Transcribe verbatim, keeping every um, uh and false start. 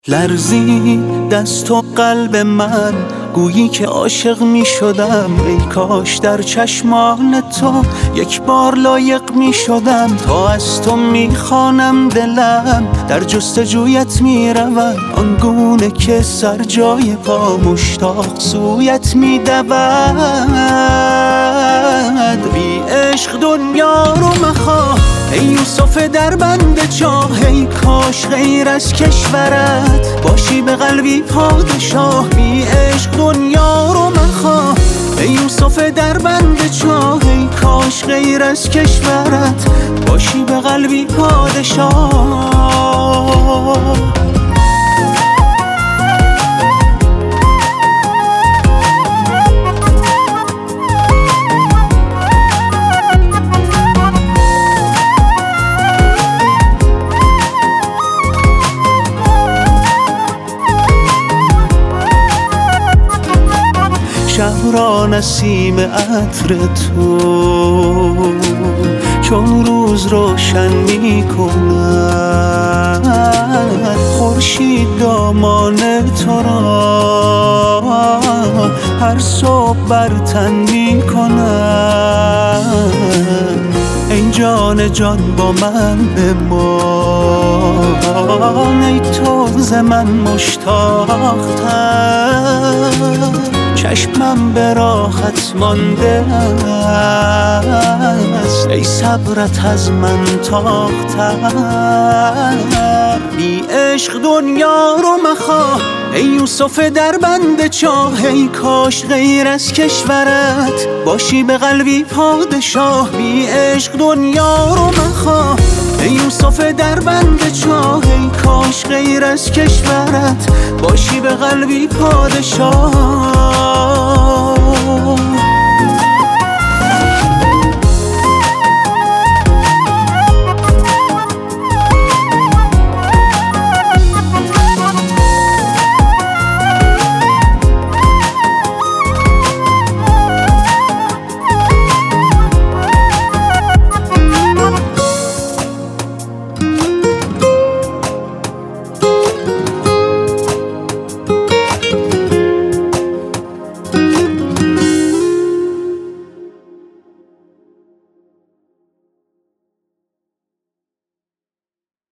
لرزید دست و قلب من، گویی که عاشق می شدم. ای کاش در چشمان تو یک بار لایق می شدم. تا از تو می خوانم دلم، در جستجویت می روم. آنگونه که سر جای پا مشتاق سویت می دود. بی عشق دنیا رو مخواه ای یوسف در بند چاه. ای کاش غیر از کشورت باشی به قلبی پادشاه. بی عشق دنیا رو مخواه ای یوسف در بند چاه. ای کاش غیر از کشورت باشی به قلبی پادشاه. شب را نسیم عطر تو چون روز روشن می کند. خورشید دامان تو را هر صبح بر تن می کند. ای جان جان با من بمان، ای تو ز من مشتاق‌تر. چشمم به راحت مانده است، ای صبرت از من تاق‌تر. بی عشق دنیا رو مخواه ای یوسف در بند چاه. ای کاش غیر از کشورت باشی به قلبی پادشاه. بی عشق دنیا رو مخواه ای یوسف در بند چاه. ای کاش غیر از کشورت باشی به قلبی پادشاه.